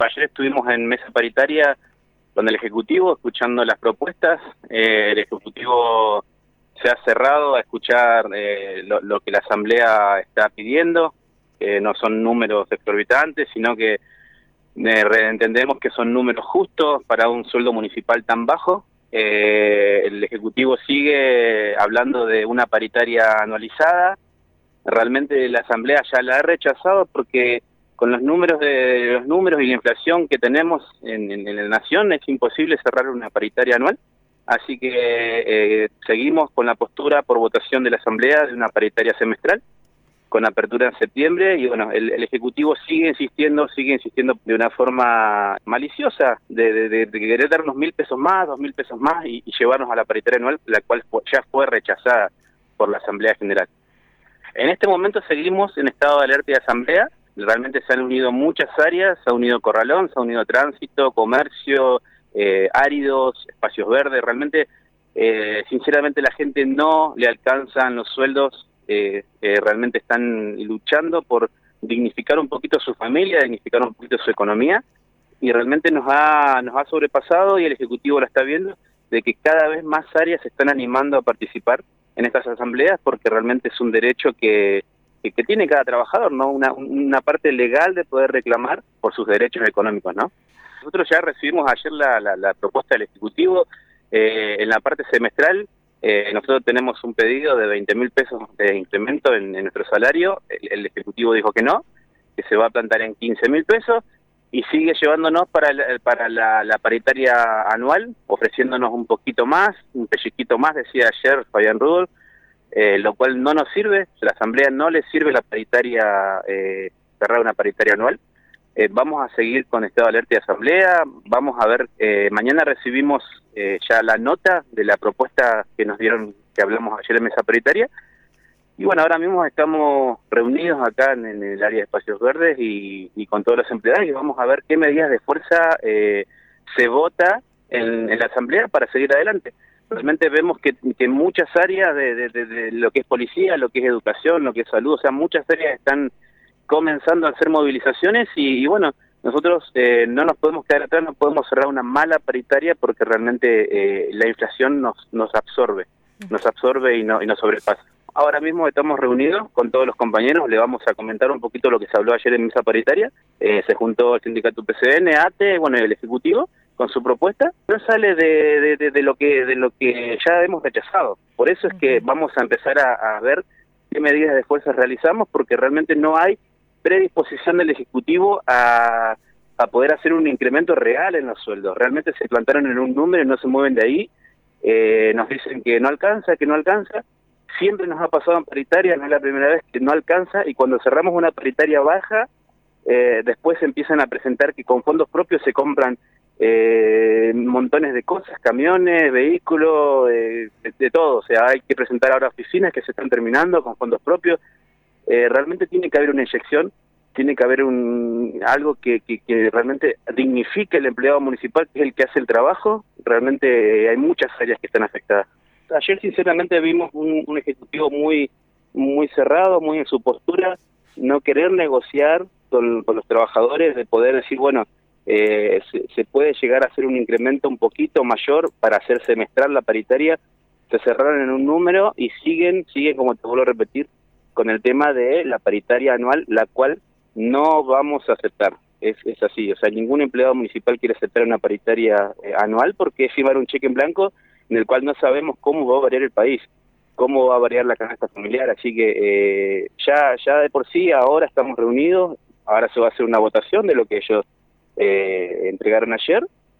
Ayer estuvimos en mesa paritaria con el Ejecutivo, escuchando las propuestas. El Ejecutivo se ha cerrado a escuchar lo que la Asamblea está pidiendo. No son números exorbitantes, sino que entendemos que son números justos para un sueldo municipal tan bajo. El Ejecutivo sigue hablando de una paritaria anualizada. Realmente la Asamblea ya la ha rechazado porque con los números y la inflación que tenemos en la nación es imposible cerrar una paritaria anual. Así que seguimos con la postura por votación de la Asamblea de una paritaria semestral con apertura en septiembre. Y bueno, el Ejecutivo sigue insistiendo de una forma maliciosa de querer darnos 1.000 pesos más, 2.000 pesos más y llevarnos a la paritaria anual, la cual ya fue rechazada por la Asamblea General. En este momento seguimos en estado de alerta de asamblea. Realmente se han unido muchas áreas, se ha unido Corralón, se ha unido tránsito, comercio, áridos, espacios verdes. Realmente, sinceramente, la gente no le alcanzan los sueldos. Realmente están luchando por dignificar un poquito su familia, dignificar un poquito su economía, y realmente nos ha sobrepasado, y el Ejecutivo lo está viendo, de que cada vez más áreas se están animando a participar en estas asambleas, porque realmente es un derecho que tiene cada trabajador, ¿no? Una parte legal de poder reclamar por sus derechos económicos, ¿no? Nosotros ya recibimos ayer la propuesta del Ejecutivo. En la parte semestral, nosotros tenemos un pedido de 20.000 pesos de incremento en nuestro salario. El Ejecutivo dijo que no, que se va a plantar en 15.000 pesos, y sigue llevándonos para la paritaria anual, ofreciéndonos un poquito más, un pellizquito más, decía ayer Fabián Rudolph, lo cual no nos sirve. La Asamblea no le sirve la paritaria, cerrar una paritaria anual. Vamos a seguir con estado de alerta de asamblea. Vamos a ver, mañana recibimos ya la nota de la propuesta que nos dieron, que hablamos ayer en mesa paritaria. Y bueno, ahora mismo estamos reunidos acá en el área de espacios verdes y con todos los empleados, y vamos a ver qué medidas de fuerza se vota en la asamblea para seguir adelante. Realmente vemos que muchas áreas de lo que es policía, lo que es educación, lo que es salud, o sea, muchas áreas están comenzando a hacer movilizaciones, y bueno, nosotros no nos podemos quedar atrás, no podemos cerrar una mala paritaria, porque realmente la inflación nos absorbe y nos sobrepasa. Ahora mismo estamos reunidos con todos los compañeros, le vamos a comentar un poquito lo que se habló ayer en mesa paritaria. Se juntó el sindicato PCN, ATE, bueno, el Ejecutivo, con su propuesta. No sale de lo que ya hemos rechazado. Por eso es que vamos a empezar a ver qué medidas de fuerza realizamos, porque realmente no hay predisposición del Ejecutivo a poder hacer un incremento real en los sueldos. Realmente se plantaron en un número y no se mueven de ahí. Nos dicen que no alcanza. Siempre nos ha pasado en paritaria, no es la primera vez que no alcanza, y cuando cerramos una paritaria baja, después empiezan a presentar que con fondos propios se compran montones de cosas, camiones, vehículos, de todo. O sea, hay que presentar ahora oficinas que se están terminando con fondos propios. Realmente tiene que haber una inyección, tiene que haber algo que realmente dignifique el empleado municipal, que es el que hace el trabajo. Realmente hay muchas áreas que están afectadas. Ayer sinceramente vimos un Ejecutivo muy cerrado, muy en su postura, no querer negociar con los trabajadores, de poder decir, bueno, se puede llegar a hacer un incremento un poquito mayor para hacer semestral la paritaria. Se cerraron en un número y siguen, como te vuelvo a repetir, con el tema de la paritaria anual, la cual no vamos a aceptar. Es así, o sea, ningún empleado municipal quiere aceptar una paritaria anual, porque es firmar un cheque en blanco en el cual no sabemos cómo va a variar el país, cómo va a variar la canasta familiar. Así que ya de por sí ahora estamos reunidos, ahora se va a hacer una votación de lo que ellos entregaron ayer,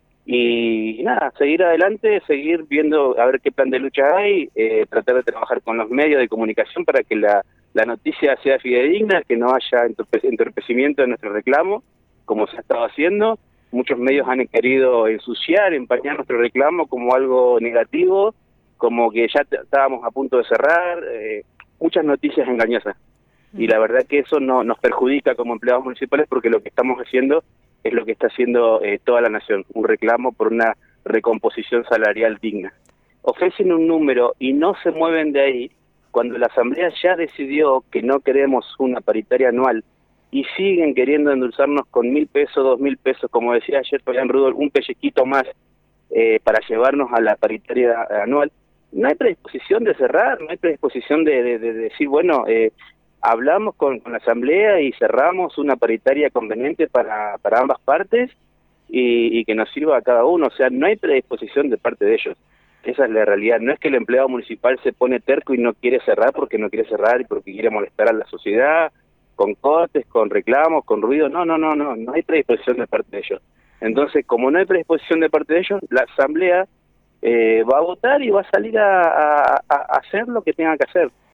y nada, seguir adelante, seguir viendo a ver qué plan de lucha hay, tratar de trabajar con los medios de comunicación para que la noticia sea fidedigna, que no haya entorpecimiento de nuestro reclamo, como se ha estado haciendo. Muchos medios han querido ensuciar, empañar nuestro reclamo como algo negativo, como que ya estábamos a punto de cerrar, muchas noticias engañosas. Y la verdad que eso nos perjudica como empleados municipales, porque lo que estamos haciendo es lo que está haciendo toda la nación, un reclamo por una recomposición salarial digna. Ofrecen un número y no se mueven de ahí, cuando la Asamblea ya decidió que no queremos una paritaria anual, y siguen queriendo endulzarnos con 1.000 pesos, 2.000 pesos, como decía ayer Fabián Rudolph, un pellizquito más para llevarnos a la paritaria anual. No hay predisposición de cerrar, no hay predisposición de decir, bueno, hablamos con la Asamblea y cerramos una paritaria conveniente para ambas partes y que nos sirva a cada uno. O sea, no hay predisposición de parte de ellos. Esa es la realidad. No es que el empleado municipal se pone terco y no quiere cerrar porque no quiere cerrar y porque quiere molestar a la sociedad, con cortes, con reclamos, con ruido. No hay predisposición de parte de ellos. Entonces, como no hay predisposición de parte de ellos, la Asamblea va a votar y va a salir a hacer lo que tenga que hacer.